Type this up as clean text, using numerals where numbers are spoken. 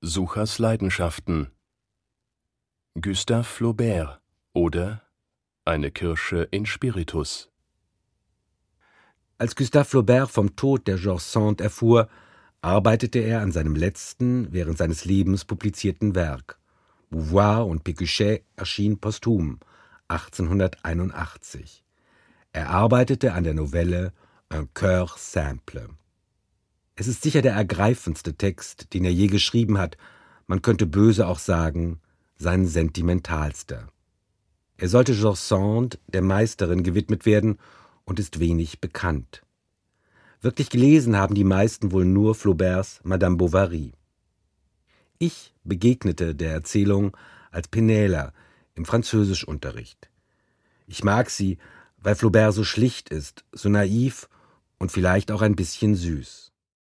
Suchers Leidenschaften. Gustave Flaubert oder Eine Kirsche in Spiritus. Als Gustave Flaubert vom Tod der George Sand erfuhr, arbeitete er an seinem letzten, während seines Lebens publizierten Werk. Beauvoir und Pécuchet erschien posthum 1881. Er arbeitete an der Novelle Un cœur simple. Es ist sicher der ergreifendste Text, den er je geschrieben hat, man könnte böse auch sagen, sein sentimentalster. Er sollte George Sand, der Meisterin, gewidmet werden und ist wenig bekannt. Wirklich gelesen haben die meisten wohl nur Flauberts Madame Bovary. Ich begegnete der Erzählung als Penela im Französischunterricht. Ich mag sie, weil Flaubert so schlicht ist, so naiv und vielleicht auch ein bisschen süß.